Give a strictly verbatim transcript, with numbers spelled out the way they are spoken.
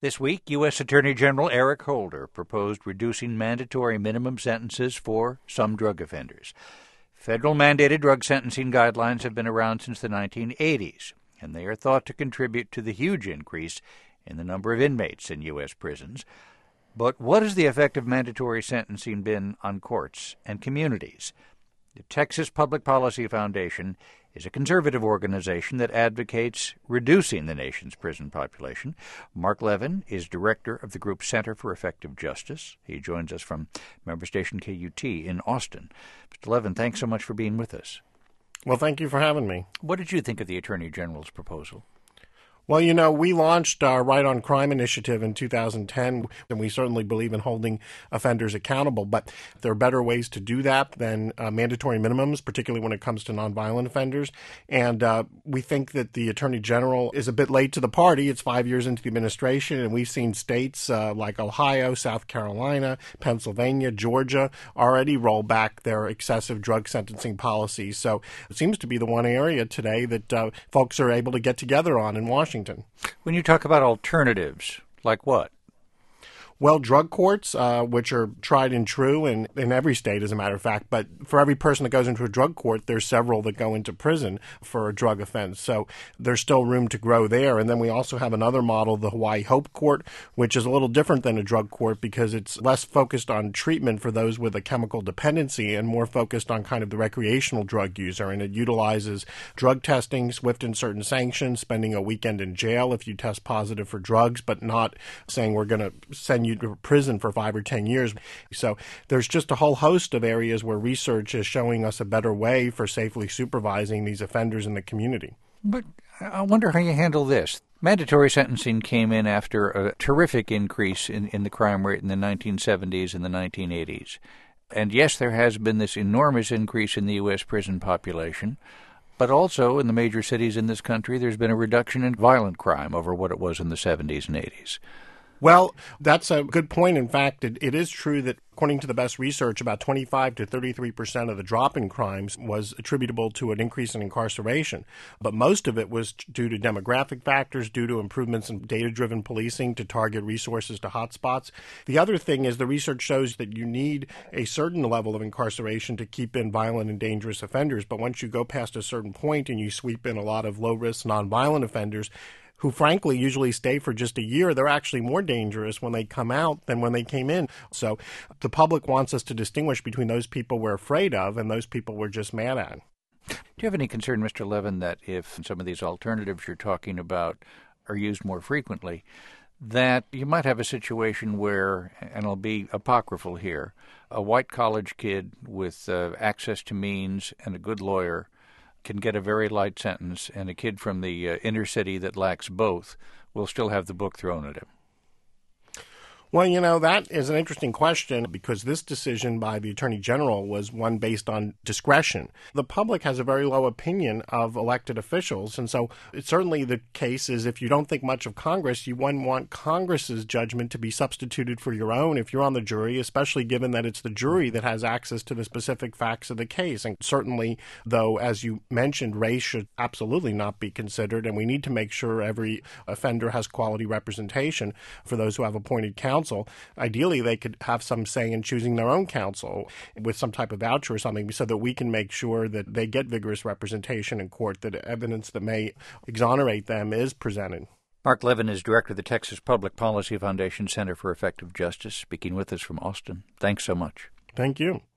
This week, U S. Attorney General Eric Holder proposed reducing mandatory minimum sentences for some drug offenders. Federal mandated drug sentencing guidelines have been around since the nineteen eighties, and they are thought to contribute to the huge increase in the number of inmates in U S prisons. But what has the effect of mandatory sentencing been on courts and communities? The Texas Public Policy Foundation is a conservative organization that advocates reducing the nation's prison population. Mark Levin is director of the group Center for Effective Justice. He joins us from member station K U T in Austin. Mister Levin, thanks so much for being with us. Well, thank you for having me. What did you think of the Attorney General's proposal? Well, you know, we launched our Right on Crime initiative in two thousand ten, and we certainly believe in holding offenders accountable. But there are better ways to do that than uh, mandatory minimums, particularly when it comes to nonviolent offenders. And uh, we think that the Attorney General is a bit late to the party. It's five years into the administration, and we've seen states uh, like Ohio, South Carolina, Pennsylvania, Georgia already roll back their excessive drug sentencing policies. So it seems to be the one area today that uh, folks are able to get together on in Washington. When you talk about alternatives, like what? Well, drug courts, uh, which are tried and true in, in every state, as a matter of fact. But for every person that goes into a drug court, there's several that go into prison for a drug offense. So there's still room to grow there. And then we also have another model, the Hawaii Hope Court, which is a little different than a drug court because it's less focused on treatment for those with a chemical dependency and more focused on kind of the recreational drug user. And it utilizes drug testing, swift and certain sanctions, spending a weekend in jail if you test positive for drugs, but not saying we're going to send you to prison for five or ten years. So there's just a whole host of areas where research is showing us a better way for safely supervising these offenders in the community. But I wonder how you handle this. Mandatory sentencing came in after a terrific increase in, in the crime rate in the nineteen seventies and the nineteen eighties. And yes, there has been this enormous increase in the U S prison population, but also in the major cities in this country, there's been a reduction in violent crime over what it was in the seventies and eighties. Well, that's a good point. In fact, it, it is true that according to the best research, about twenty-five to thirty-three percent of the drop in crimes was attributable to an increase in incarceration. But most of it was due to demographic factors, due to improvements in data-driven policing to target resources to hotspots. The other thing is the research shows that you need a certain level of incarceration to keep in violent and dangerous offenders. But once you go past a certain point and you sweep in a lot of low-risk, nonviolent offenders, who frankly usually stay for just a year, they're actually more dangerous when they come out than when they came in. So the public wants us to distinguish between those people we're afraid of and those people we're just mad at. Do you have any concern, Mister Levin, that if some of these alternatives you're talking about are used more frequently, that you might have a situation where, and I'll be apocryphal here, a white college kid with uh, access to means and a good lawyer can get a very light sentence, and a kid from the uh, inner city that lacks both will still have the book thrown at him? Well, you know, that is an interesting question because this decision by the Attorney General was one based on discretion. The public has a very low opinion of elected officials, and so it's certainly the case is if you don't think much of Congress, you wouldn't want Congress's judgment to be substituted for your own if you're on the jury, especially given that it's the jury that has access to the specific facts of the case. And certainly, though, as you mentioned, race should absolutely not be considered, and we need to make sure every offender has quality representation for those who have appointed counsel. Ideally, they could have some say in choosing their own counsel with some type of voucher or something so that we can make sure that they get vigorous representation in court, that evidence that may exonerate them is presented. Mark Levin is director of the Texas Public Policy Foundation Center for Effective Justice, speaking with us from Austin. Thanks so much. Thank you.